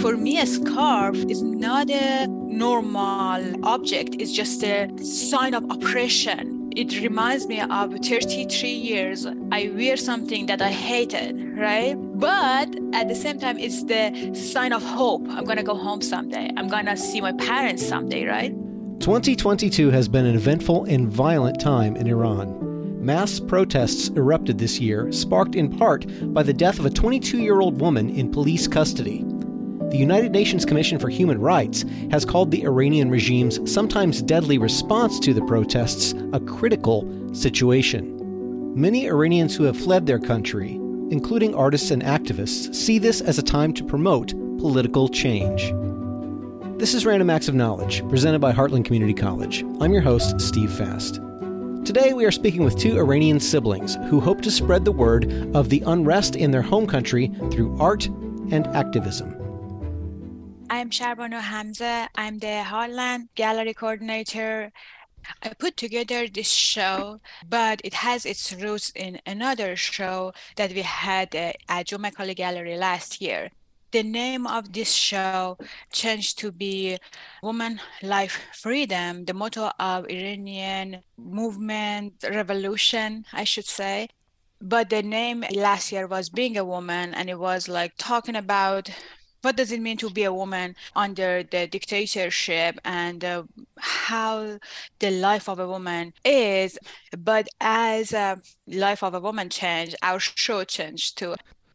For me, a scarf is not a normal object. It's just a sign of oppression. It reminds me of 33 years. I wear something that I hated, right? But at the same time, it's the sign of hope. I'm going to go home someday. I'm going to see my parents someday, right? 2022 has been an eventful and violent time in Iran. Mass protests erupted this year, sparked in part by the death of a 22-year-old woman in police custody. The United Nations Commission for Human Rights has called the Iranian regime's sometimes deadly response to the protests a critical situation. Many Iranians who have fled their country, including artists and activists, see this as a time to promote political change. This is Random Acts of Knowledge, presented by Heartland Community College. I'm your host, Steve Fast. Today we are speaking with two Iranian siblings who hope to spread the word of the unrest in their home country through art and activism. I'm Sharbanu Hamza. I'm the Heartland Gallery Coordinator. I put together this show, but it has its roots in another show that we had at Joe Macaulay Gallery last year. The name of this show changed to be Woman, Life, Freedom, the motto of Iranian movement, revolution, I should say. But the name last year was Being a Woman, and it was like talking about what does it mean to be a woman under the dictatorship and how the life of a woman is. But as life of a woman changed, our show changed too.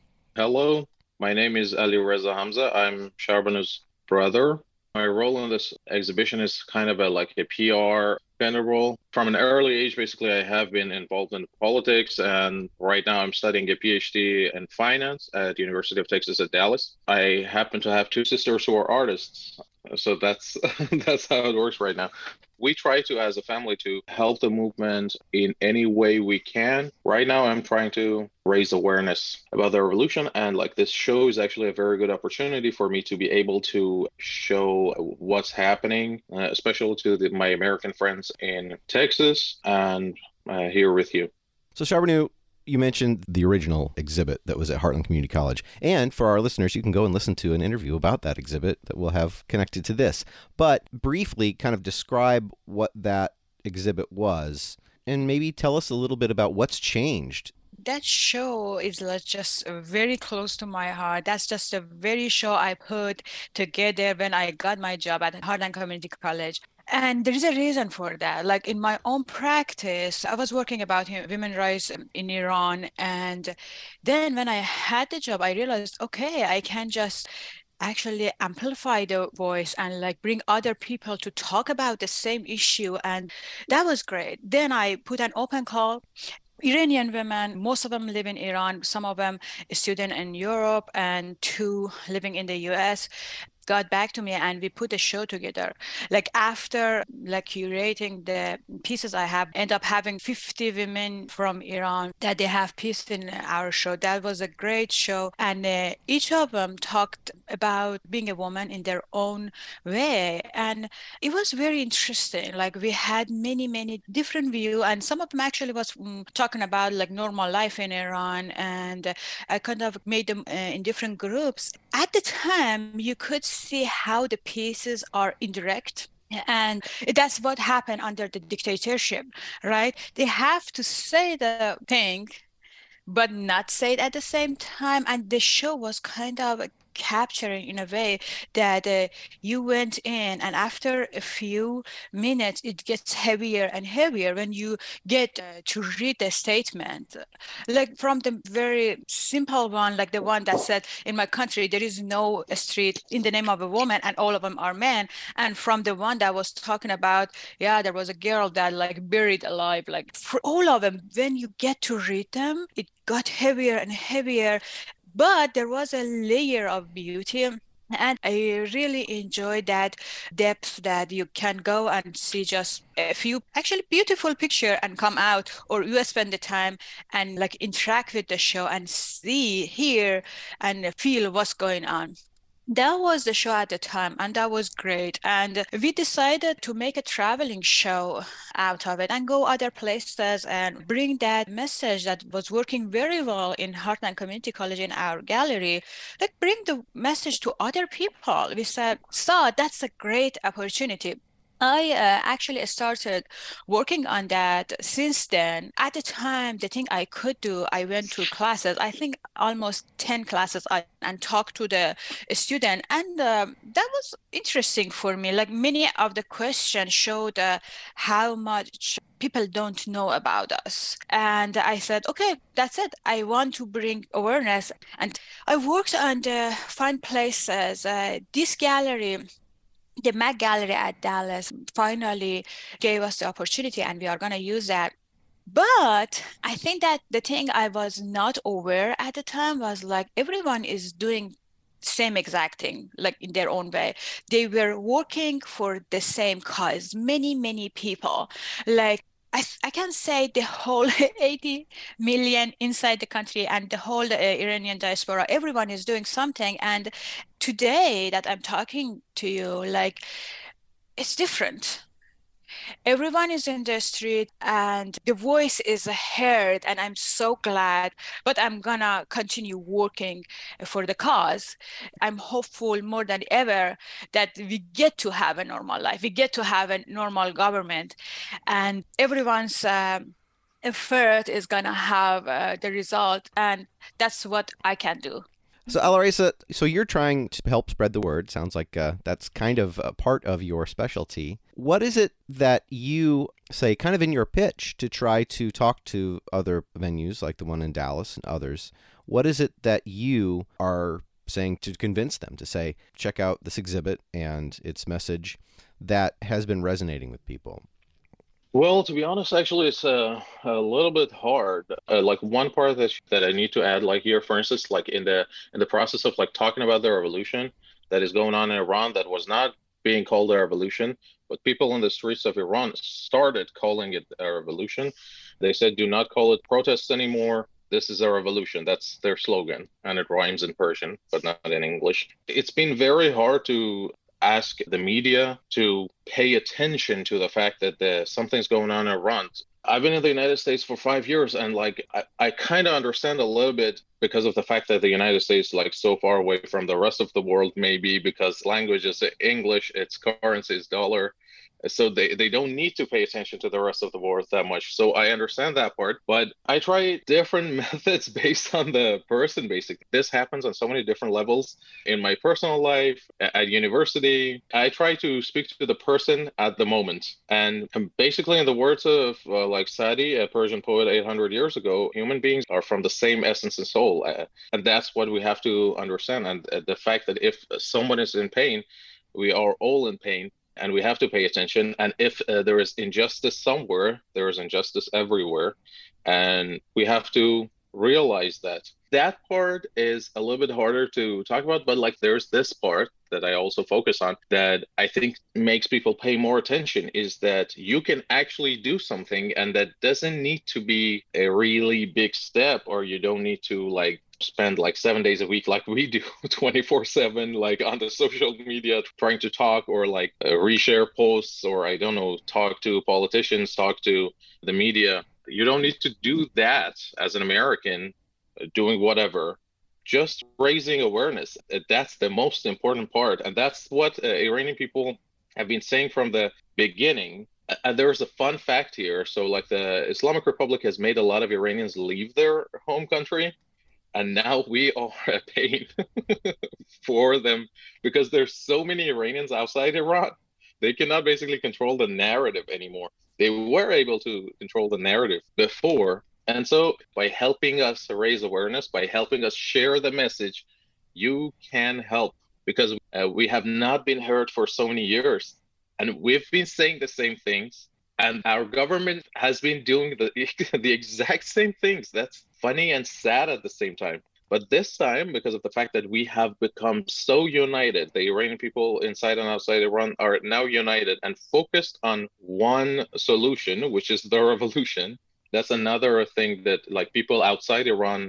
Hello. My name is Ali Reza Hamza. I'm Sharbanu's brother. My role in this exhibition is kind of like a PR kind of role. From an early age, basically, I have been involved in politics, and right now I'm studying a PhD in finance at the University of Texas at Dallas. I happen to have two sisters who are artists, so that's that's how it works right now. We try to, as a family, to help the movement in any way we can. Right now, I'm trying to raise awareness about the revolution, and like this show is actually a very good opportunity for me to be able to show what's happening, especially to my American friends in Texas and here with you. So Sharbanu, you mentioned the original exhibit that was at Heartland Community College. And for our listeners, you can go and listen to an interview about that exhibit that we'll have connected to this. But briefly kind of describe what that exhibit was and maybe tell us a little bit about what's changed. That show is just very close to my heart. That's just a very show I put together when I got my job at Heartland Community College. And there is a reason for that. Like in my own practice, I was working about women's rights in Iran. And then when I had the job, I realized, okay, I can just actually amplify the voice and like bring other people to talk about the same issue. And that was great. Then I put an open call. Iranian women, most of them live in Iran, some of them a student in Europe and two living in the US, got back to me and we put a show together. Like after curating the pieces I have, end up having 50 women from Iran that they have pieces in our show. That was a great show. And each of them talked about being a woman in their own way. And it was very interesting. Like we had many different views, and some of them actually was talking about like normal life in Iran. And I kind of made them in different groups. At the time, you could see how the pieces are indirect. And that's what happened under the dictatorship, right? They have to say the thing, but not say it at the same time. And the show was kind of capturing in a way that you went in, and after a few minutes it gets heavier and heavier when you get to read the statement, like from the very simple one, like the one that said, in my country there is no street in the name of a woman and all of them are men, and from the one that was talking about, yeah, there was a girl that like buried alive. Like for all of them, when you get to read them, it got heavier and heavier. But there was a layer of beauty, and I really enjoyed that depth that you can go and see just a few actually beautiful picture and come out, or you spend the time and like interact with the show and see, hear, and feel what's going on. That was the show at the time, and that was great. And we decided to make a traveling show out of it and go other places and bring that message that was working very well in Heartland Community College in our gallery, like bring the message to other people. We saw that's a great opportunity. I actually started working on that since then. At the time, the thing I could do, I went to classes, I think almost 10 classes, and talked to the student. And that was interesting for me. Like many of the questions showed how much people don't know about us. And I said, okay, that's it. I want to bring awareness. And I worked on the fun places. This gallery, the Met Gallery at Dallas, finally gave us the opportunity, and we are going to use that. But I think that the thing I was not aware at the time was like everyone is doing same exact thing, like in their own way. They were working for the same cause. Many people, like I can say the whole 80 million inside the country and the whole Iranian diaspora, everyone is doing something. And today that I'm talking to you, like it's different. Everyone is in the street and the voice is heard, and I'm so glad. But I'm gonna continue working for the cause. I'm hopeful more than ever that we get to have a normal life, we get to have a normal government, and everyone's effort is gonna have the result, and that's what I can do. So, Alireza, so you're trying to help spread the word. Sounds like that's kind of a part of your specialty. What is it that you say, kind of in your pitch, to try to talk to other venues like the one in Dallas and others? What is it that you are saying to convince them to say, check out this exhibit and its message that has been resonating with people? Well, to be honest, actually, it's a little bit hard. Like one part that I need to add, like here, for instance, like in the process of like talking about the revolution that is going on in Iran, that was not being called a revolution, but people in the streets of Iran started calling it a revolution. They said, "Do not call it protests anymore. This is a revolution." That's their slogan, and it rhymes in Persian, but not in English. It's been very hard to ask the media to pay attention to the fact that something's going on in Iran. I've been in the United States for 5 years, and like I kind of understand a little bit because of the fact that the United States like so far away from the rest of the world, maybe because language is English, its currency is dollar. So they don't need to pay attention to the rest of the world that much. So I understand that part, but I try different methods based on the person. Basically, this happens on so many different levels in my personal life, at university. I try to speak to the person at the moment. And basically, in the words of like Sadi, a Persian poet 800 years ago, human beings are from the same essence and soul. And that's what we have to understand. And the fact that if someone is in pain, we are all in pain, and we have to pay attention. And if there is injustice somewhere, there is injustice everywhere, and we have to realize that. That part is a little bit harder to talk about, but like there's this part that I also focus on that I think makes people pay more attention, is that you can actually do something, and that doesn't need to be a really big step, or you don't need to like spend like 7 days a week like we do 24/7 like on the social media trying to talk, or like reshare posts, or I don't know, talk to politicians, talk to the media. You don't need to do that as an American, doing whatever, just raising awareness. That's the most important part, and that's what Iranian people have been saying from the beginning. And there's a fun fact here. So like the Islamic Republic has made a lot of Iranians leave their home country, and now we are paying for them because there's so many Iranians outside Iran. They cannot basically control the narrative anymore. They were able to control the narrative before. And so by helping us raise awareness, by helping us share the message, you can help, because we have not been heard for so many years. And we've been saying the same things, and our government has been doing the exact same things. That's funny and sad at the same time. But this time, because of the fact that we have become so united, the Iranian people inside and outside Iran are now united and focused on one solution, which is the revolution. That's another thing that like people outside Iran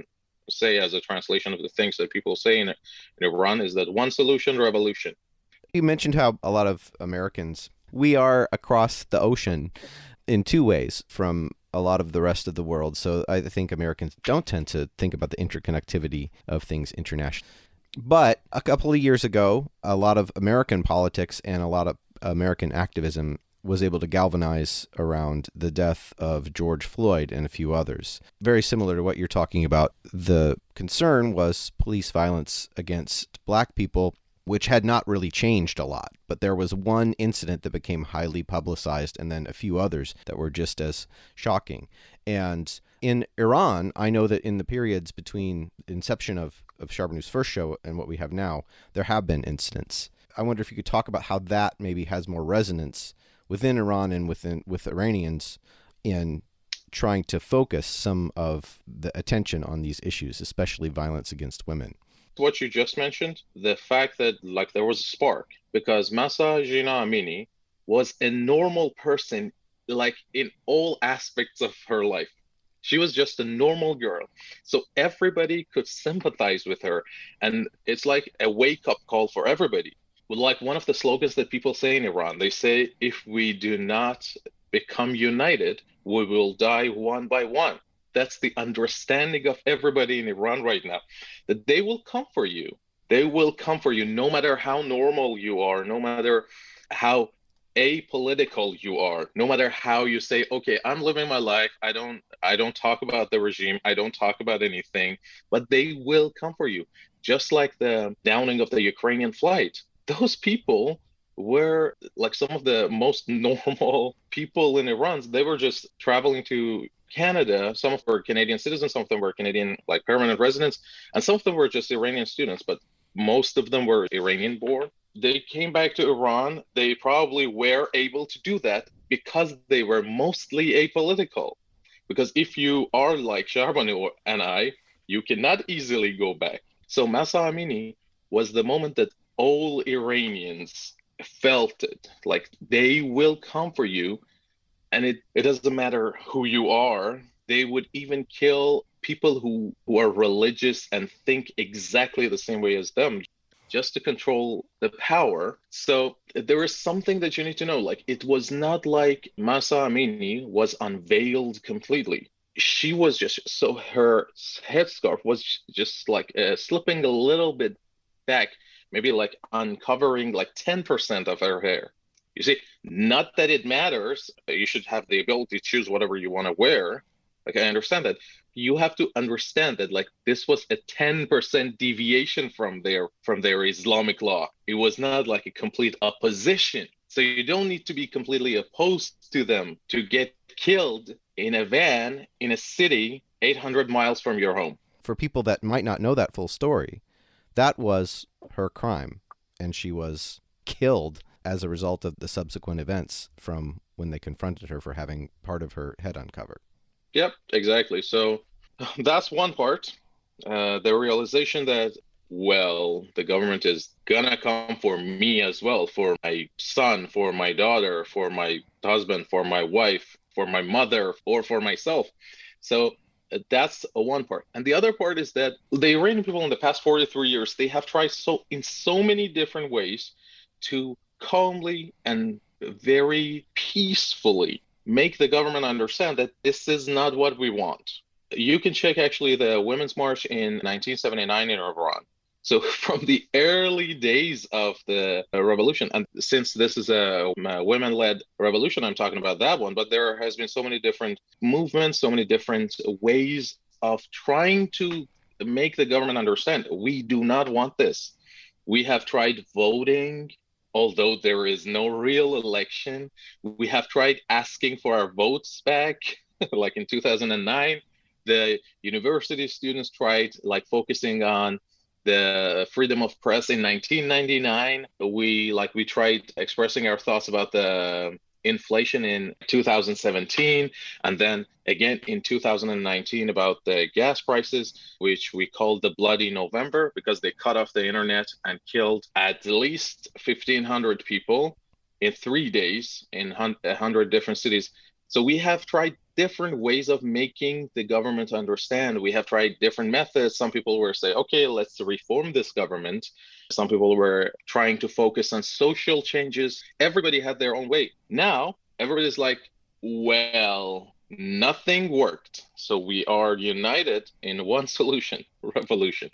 say as a translation of the things that people say in Iran is that one solution, revolution. You mentioned how a lot of Americans, we are across the ocean in two ways from a lot of the rest of the world. So I think Americans don't tend to think about the interconnectivity of things internationally. But a couple of years ago, a lot of American politics and a lot of American activism was able to galvanize around the death of George Floyd and a few others. Very similar to what you're talking about. The concern was police violence against black people, which had not really changed a lot. But there was one incident that became highly publicized and then a few others that were just as shocking. And in Iran, I know that in the periods between inception of Sharbanu's first show and what we have now, there have been incidents. I wonder if you could talk about how that maybe has more resonance within Iran and with Iranians in trying to focus some of the attention on these issues, especially violence against women. What you just mentioned, the fact that like there was a spark, because Mahsa Amini was a normal person, like in all aspects of her life. She was just a normal girl. So everybody could sympathize with her. And it's like a wake-up call for everybody. Like one of the slogans that people say in Iran, they say, if we do not become united, we will die one by one. That's the understanding of everybody in Iran right now, that they will come for you. They will come for you no matter how normal you are, no matter how apolitical you are, no matter how you say, okay, I'm living my life. I don't talk about the regime. I don't talk about anything, but they will come for you. Just like the downing of the Ukrainian flight. Those people were like some of the most normal people in Iran. They were just traveling to Canada. Some of them were Canadian citizens, some of them were Canadian like permanent residents, and some of them were just Iranian students, but most of them were Iranian born. They came back to Iran. They probably were able to do that because they were mostly apolitical. Because if you are like Sharbanu and I, you cannot easily go back. So Mahsa Amini was the moment that all Iranians felt it, like they will come for you. And it doesn't matter who you are. They would even kill people who are religious and think exactly the same way as them, just to control the power. So there is something that you need to know. Like, it was not like Mahsa Amini was unveiled completely. She was just, so her headscarf was just like slipping a little bit back, maybe like uncovering like 10% of her hair. You see, not that it matters. You should have the ability to choose whatever you want to wear. Like, I understand that. You have to understand that, like, this was a 10% deviation from their Islamic law. It was not like a complete opposition. So you don't need to be completely opposed to them to get killed in a van in a city 800 miles from your home. For people that might not know that full story, that was her crime, and she was killed as a result of the subsequent events from when they confronted her for having part of her head uncovered. Yep, exactly. So that's one part. The realization that, well, the government is gonna come for me as well, for my son, for my daughter, for my husband, for my wife, for my mother, or for myself. So that's one part. And the other part is that the Iranian people in the past 43 years, they have tried in so many different ways to calmly and very peacefully make the government understand that this is not what we want. You can check actually the Women's March in 1979 in Iran. So from the early days of the revolution, and since this is a women-led revolution, I'm talking about that one, but there has been so many different movements, so many different ways of trying to make the government understand, we do not want this. We have tried voting, although there is no real election. We have tried asking for our votes back, like in 2009. The university students tried like focusing on the freedom of press in 1999. We tried expressing our thoughts about the inflation in 2017, and then again in 2019 about the gas prices, which we called the Bloody November because they cut off the internet and killed at least 1,500 people in 3 days in 100 different cities. So we have tried different ways of making the government understand. We have tried different methods. Some people were saying, okay, let's reform this government. Some people were trying to focus on social changes. Everybody had their own way. Now, everybody's like, well, nothing worked. So we are united in one solution, revolution.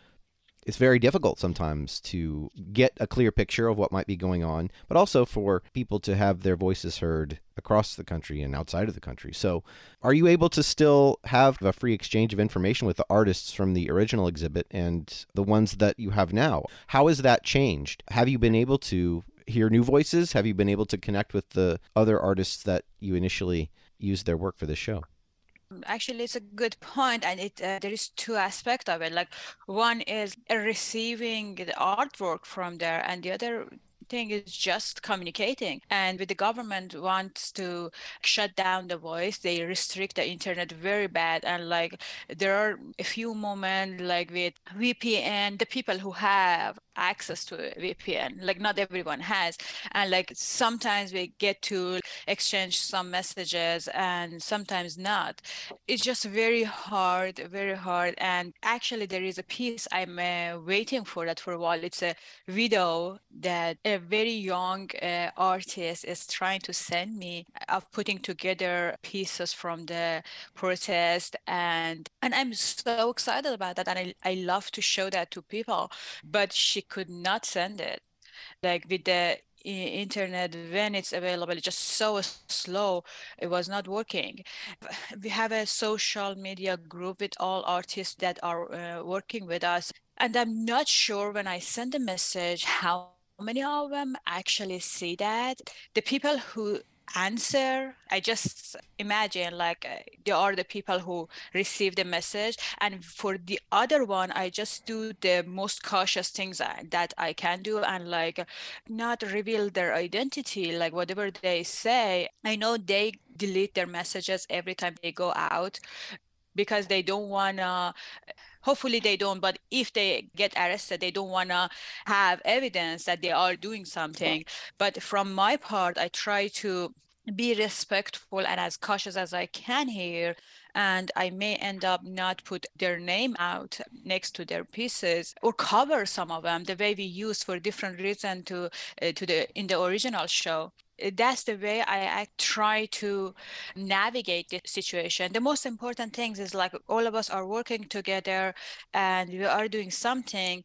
It's very difficult sometimes to get a clear picture of what might be going on, but also for people to have their voices heard across the country and outside of the country. So are you able to still have a free exchange of information with the artists from the original exhibit and the ones that you have now? How has that changed? Have you been able to hear new voices? Have you been able to connect with the other artists that you initially used their work for this show? Actually, it's a good point, and there is two aspects of it. Like, one is receiving the artwork from there, and the other thing is just communicating. And with the government wants to shut down the voice, they restrict the internet very bad. And like there are a few moments like with VPN, the people who have access to a VPN, like not everyone has, and like sometimes we get to exchange some messages and sometimes not. It's just very hard, very hard. And actually there is a piece I'm waiting for that for a while. It's a video that a very young artist is trying to send me of putting together pieces from the protest, and I'm so excited about that, and I love to show that to people, but she could not send it. Like with the internet, when it's available, it's just so slow, it was not working. We have a social media group with all artists that are working with us, and I'm not sure when I send a message how many of them actually see that. The people who answer, I just imagine like they are the people who receive the message, and for the other one I just do the most cautious things that I can do, and like not reveal their identity. Like whatever they say, I know they delete their messages every time they go out because they don't want to, hopefully they don't, but if they get arrested, they don't want to have evidence that they are doing something. But from my part, I try to be respectful and as cautious as I can here, and I may end up not put their name out next to their pieces or cover some of them the way we used for different reason to the in the original show. That's the way I try to navigate the situation. The most important things is like all of us are working together and we are doing something,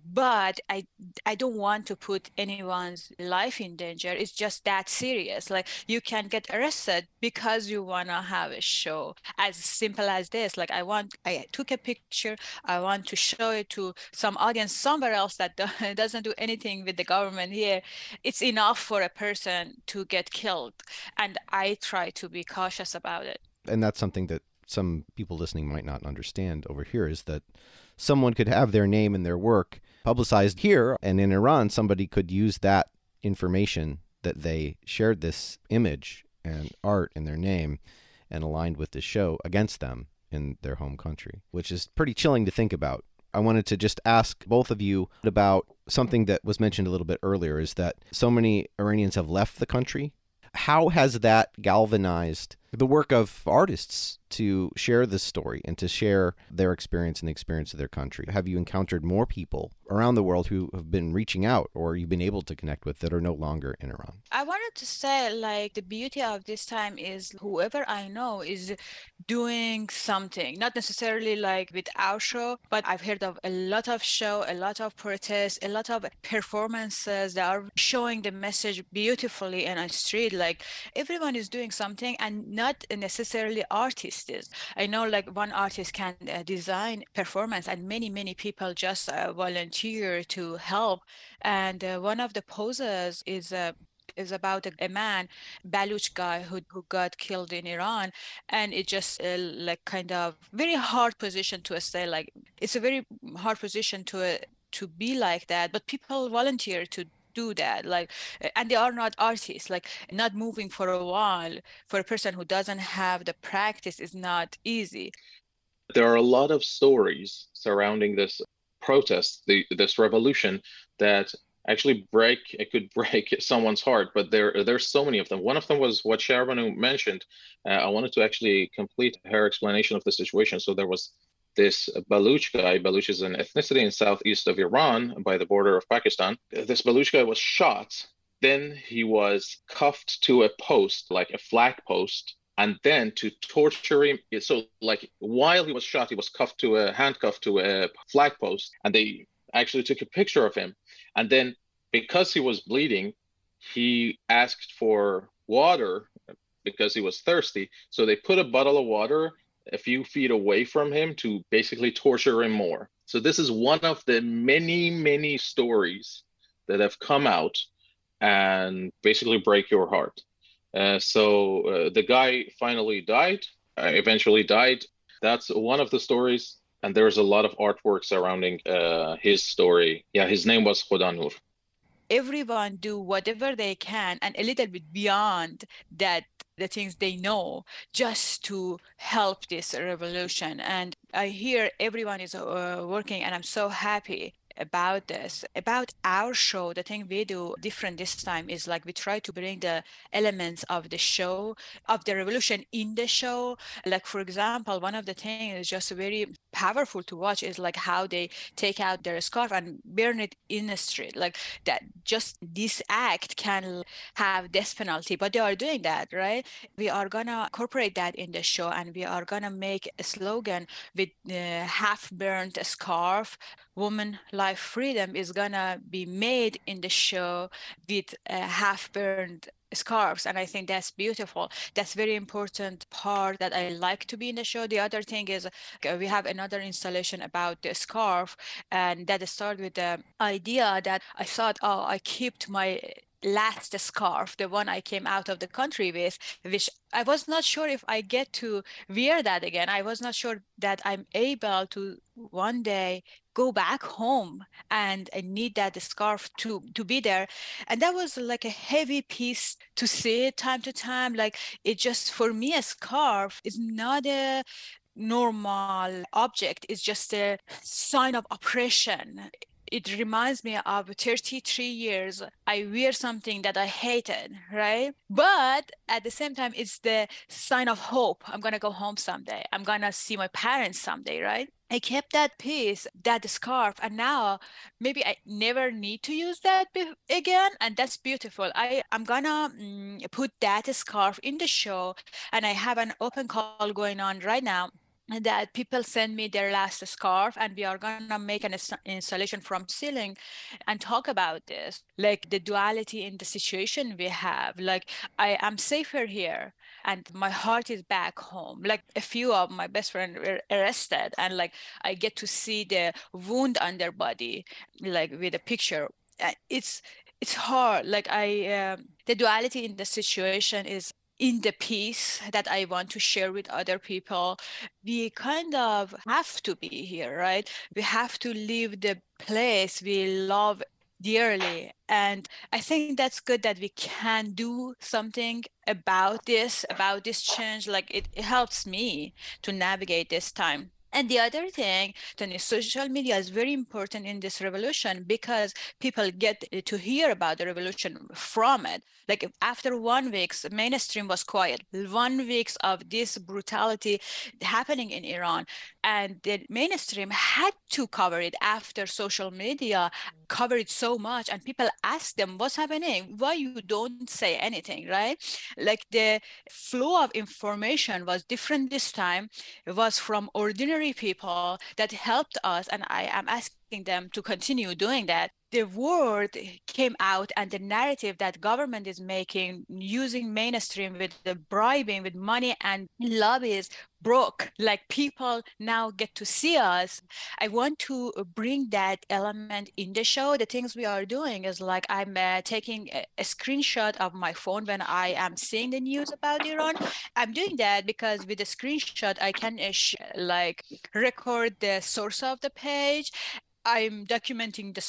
but I don't want to put anyone's life in danger. It's just that serious. Like you can get arrested because you want to have a show. As simple as this. Like I took a picture, I want to show it to some audience somewhere else that doesn't do anything with the government here. It's enough for a person to get killed, and I try to be cautious about it. And that's something that some people listening might not understand over here, is that someone could have their name and their work publicized here, and in Iran somebody could use that information that they shared this image and art in their name and aligned with the show against them in their home country, which is pretty chilling to think about. I wanted to just ask both of you about something that was mentioned a little bit earlier, is that so many Iranians have left the country. How has that galvanized the work of artists to share this story and to share their experience and the experience of their country? Have you encountered more people around the world who have been reaching out or you've been able to connect with that are no longer in Iran? I wanted to say, like, the beauty of this time is whoever I know is doing something, not necessarily like with our show, but I've heard of a lot of show, a lot of protests, a lot of performances that are showing the message beautifully in a street. Like everyone is doing something, and not necessarily artists. I know like one artist can design performance, and many people just volunteer to help. And one of the poses is about a man, Baluch guy who got killed in Iran, and it just like kind of very hard position to say. Like it's a very hard position to be like that, but people volunteer to do that, like, and they are not artists. Like not moving for a while for a person who doesn't have the practice is not easy. There are a lot of stories surrounding this protest, this revolution, that actually it could break someone's heart. But there's so many of them. One of them was what Sharbanu mentioned. I wanted to actually complete her explanation of the situation. So there was this Baluch guy. Baluch is an ethnicity in southeast of Iran by the border of Pakistan. This Baluch guy was shot. Then he was cuffed to a post, like a flag post, and then to torture him. So like while he was shot, he was handcuffed to a flag post, and they actually took a picture of him. And then because he was bleeding, he asked for water because he was thirsty. So they put a bottle of water a few feet away from him to basically torture him more. So this is one of the many, many stories that have come out and basically break your heart. So the guy finally died, eventually died. That's one of the stories. And there's a lot of artwork surrounding his story. Yeah, his name was Khuda Noor. Everyone do whatever they can and a little bit beyond that, the things they know, just to help this revolution. And I hear everyone is working, and I'm so happy about this. About our show, the thing we do different this time is like we try to bring the elements of the show, of the revolution in the show. Like, for example, one of the things is just very powerful to watch is like how they take out their scarf and burn it in the street. Like that, just this act can have death penalty, but they are doing that, right? We are gonna incorporate that in the show, and we are gonna make a slogan with half burnt scarf. Woman, life, freedom is gonna be made in the show with half burned scarves, and I think that's beautiful. That's very important part that I like to be in the show. The other thing is we have another installation about the scarf, and that started with the idea that I thought, oh, I kept my last scarf, the one I came out of the country with, which I was not sure if I get to wear that again. I was not sure that I'm able to one day go back home, and I need that scarf to be there. And that was like a heavy piece to see time to time. Like, it just, for me, a scarf is not a normal object. It's just a sign of oppression. It reminds me of 33 years I wear something that I hated, right? But at the same time, it's the sign of hope. I'm going to go home someday. I'm going to see my parents someday, right? I kept that piece, that scarf, and now maybe I never need to use that again, and that's beautiful. I'm gonna put that scarf in the show, and I have an open call going on right now that people send me their last scarf, and we are gonna make an installation from ceiling and talk about this, like the duality in the situation we have. Like, I am safer here and my heart is back home. Like, a few of my best friends were arrested, and like I get to see the wound on their body, like with a picture. It's hard. Like, the duality in the situation is in the piece that I want to share with other people. We kind of have to be here, right? We have to leave the place we love dearly. And I think that's good that we can do something about this change. Like, it helps me to navigate this time. And the other thing, Tony, social media is very important in this revolution because people get to hear about the revolution from it. Like, after 1 week, mainstream was quiet. 1 week of this brutality happening in Iran, and the mainstream had to cover it after social media covered it so much, and people ask them, what's happening? Why you don't say anything, right? Like, the flow of information was different this time. It was from ordinary people that helped us, and I am asking them to continue doing that. The word came out, and the narrative that government is making using mainstream with the bribing with money and lobbies broke. Like, people now get to see us. I want to bring that element in the show. The things we are doing is like, I'm taking a screenshot of my phone when I am seeing the news about Iran. I'm doing that because with the screenshot I can like record the source of the page. I'm documenting the social media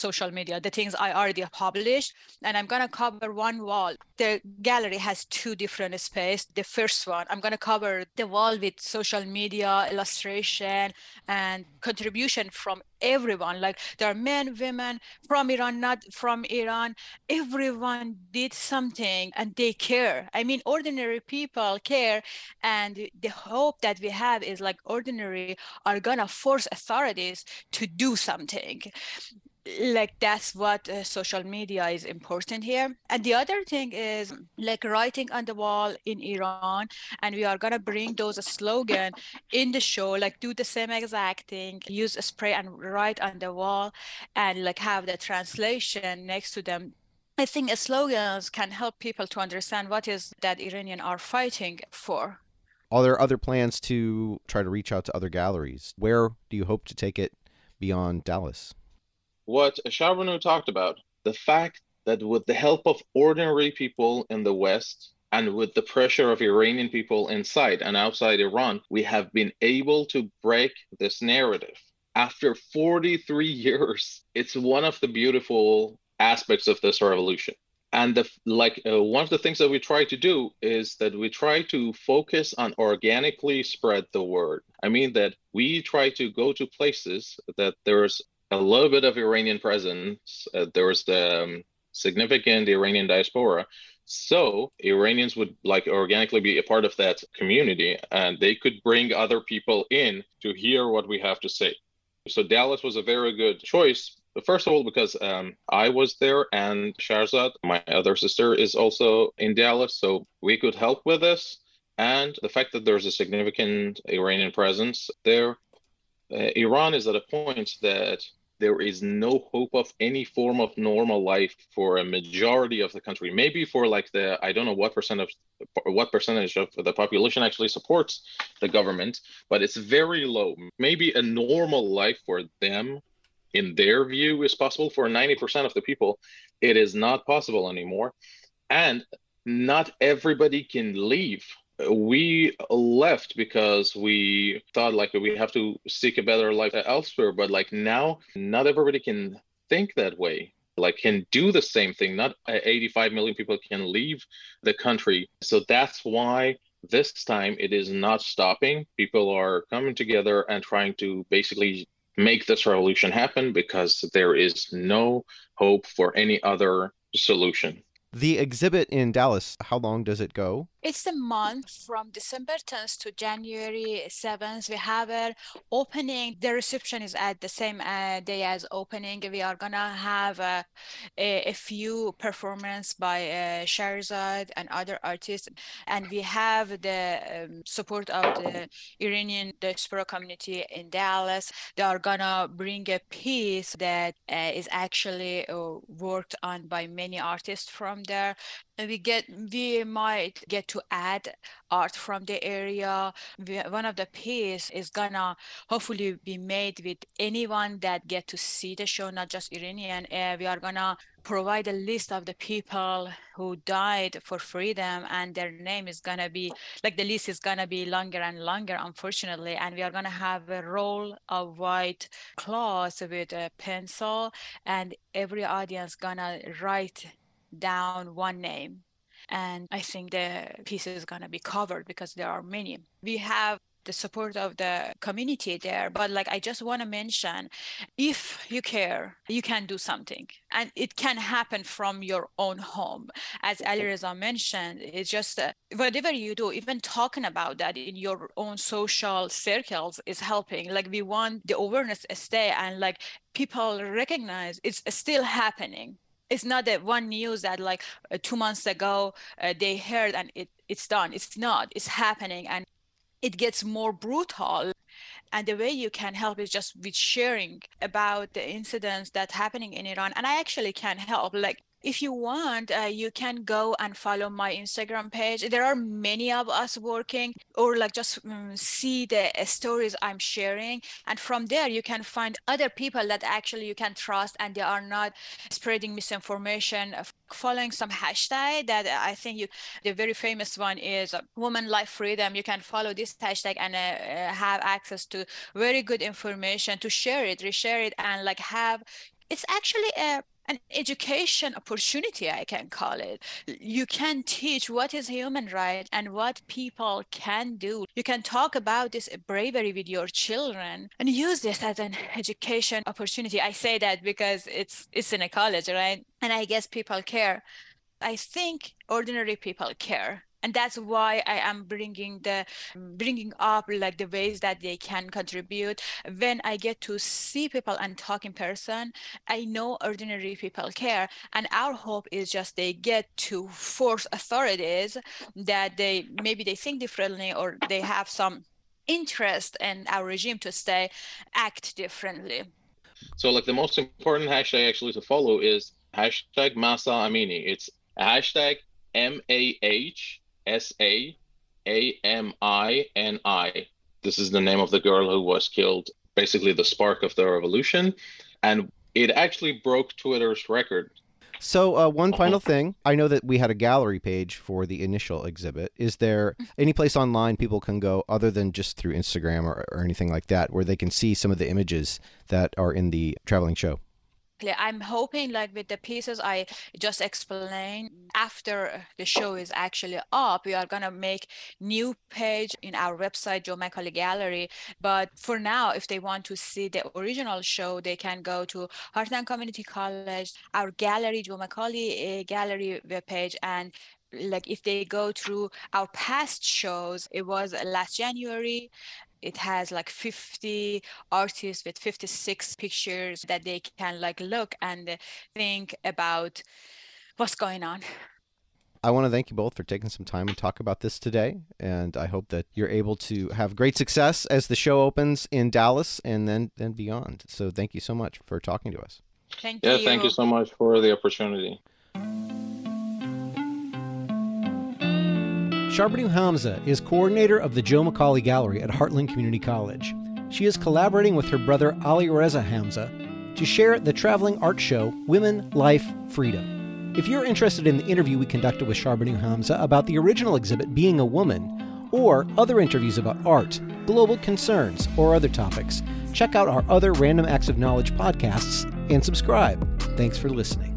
the things I already published, and I'm going to cover one wall. The gallery has two different spaces. The first one, I'm going to cover the wall with social media, illustration, and contribution from everyone. Like there are men, women from Iran, not from Iran. Everyone did something and they care. I mean, ordinary people care. And the hope that we have is like ordinary are gonna force authorities to do something. Like that's what social media is important here. And the other thing is like writing on the wall in Iran, and we are gonna bring those slogans in the show, like do the same exact thing, use a spray and write on the wall, and like have the translation next to them. I think slogans can help people to understand what is that Iranian are fighting for. Are there other plans to try to reach out to other galleries? Where do you hope to take it beyond Dallas? What Sharbanu talked about, the fact that with the help of ordinary people in the West and with the pressure of Iranian people inside and outside Iran, we have been able to break this narrative. After 43 years, it's one of the beautiful aspects of this revolution. And one of the things that we try to do is that we try to focus on organically spread the word. I mean that we try to go to places that there's a little bit of Iranian presence. There's the significant Iranian diaspora. So Iranians would like organically be a part of that community, and they could bring other people in to hear what we have to say. So Dallas was a very good choice. First of all, because I was there and Shahrzad, my other sister, is also in Dallas, so we could help with this. And the fact that there's a significant Iranian presence there, Iran is at a point that there is no hope of any form of normal life for a majority of the country. Maybe for like I don't know what percentage of the population actually supports the government, but it's very low. Maybe a normal life for them, in their view, is possible. For 90% of the people, it is not possible anymore. And not everybody can leave. We left because we thought like we have to seek a better life elsewhere. But like now, not everybody can think that way, like can do the same thing. Not 85 million people can leave the country. So that's why this time it is not stopping. People are coming together and trying to basically make this revolution happen because there is no hope for any other solution. The exhibit in Dallas, how long does it go? It's a month from December 10th to January 7th. We have an opening. The reception is at the same day as opening. We are going to have a few performances by Shahrzad and other artists. And we have the support of the Iranian diaspora community in Dallas. They are going to bring a piece that is actually worked on by many artists from there. We might get to add art from the area. One of the piece is gonna hopefully be made with anyone that get to see the show, not just Iranian. We are gonna provide a list of the people who died for freedom, and their name is gonna be like the list is gonna be longer and longer, unfortunately. And we are gonna have a roll of white cloth with a pencil, and every audience gonna write down one name. And I think the piece is going to be covered because there are many. We have the support of the community there, but like I just want to mention, if you care, you can do something, and it can happen from your own home. As Alireza mentioned, it's just whatever you do, even talking about that in your own social circles is helping. Like we want the awareness to stay, and like people recognize it's still happening. It's not that one news that like 2 months ago they heard and it's done. It's not. It's happening, and it gets more brutal. And the way you can help is just with sharing about the incidents that's happening in Iran. And I actually can help. Like if you want, you can go and follow my Instagram page. There are many of us working, or like just see the stories I'm sharing. And from there, you can find other people that actually you can trust, and they are not spreading misinformation, following some hashtag that I think the very famous one is Women Life Freedom. You can follow this hashtag and have access to very good information to share it, reshare it, and like have, it's actually a an education opportunity, I can call it. You can teach what is human right and what people can do. You can talk about this bravery with your children and use this as an education opportunity. I say that because it's in a college, right? And I guess people care. I think ordinary people care. And that's why I am bringing up like the ways that they can contribute. When I get to see people and talk in person, I know ordinary people care. And our hope is just they get to force authorities that they think differently, or they have some interest in our regime to act differently. So like the most important hashtag actually to follow is hashtag Mahsa Amini. It's hashtag MAHSAAMINI. This is the name of the girl who was killed, basically the spark of the revolution. And it actually broke Twitter's record. So one final thing. I know that we had a gallery page for the initial exhibit. Is there any place online people can go other than just through Instagram or anything like that where they can see some of the images that are in the traveling show? I'm hoping like with the pieces I just explained, after the show is actually up, we are going to make new page in our website, Joe Macaulay Gallery. But for now, if they want to see the original show, they can go to Heartland Community College, our gallery, Joe Macaulay Gallery webpage. And like if they go through our past shows, it was last January. It has like 50 artists with 56 pictures that they can like look and think about what's going on. I want to thank you both for taking some time and talk about this today. And I hope that you're able to have great success as the show opens in Dallas and then beyond. So thank you so much for talking to us. Thank you. Yeah, thank you so much for the opportunity. Sharbanu Hamza is coordinator of the Joe Macaulay Gallery at Heartland Community College. She is collaborating with her brother Ali Reza Hamza to share the traveling art show Women, Life, Freedom. If you're interested in the interview we conducted with Sharbanu Hamza about the original exhibit Being a Woman, or other interviews about art, global concerns, or other topics, check out our other Random Acts of Knowledge podcasts and subscribe. Thanks for listening.